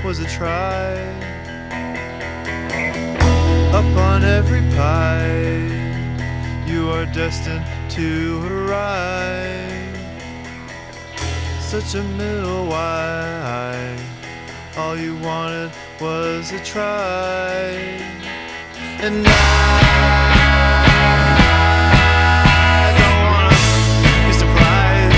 was a try. Up on every pie, you are destined to arrive. Such a middle why, all you wanted was a try. And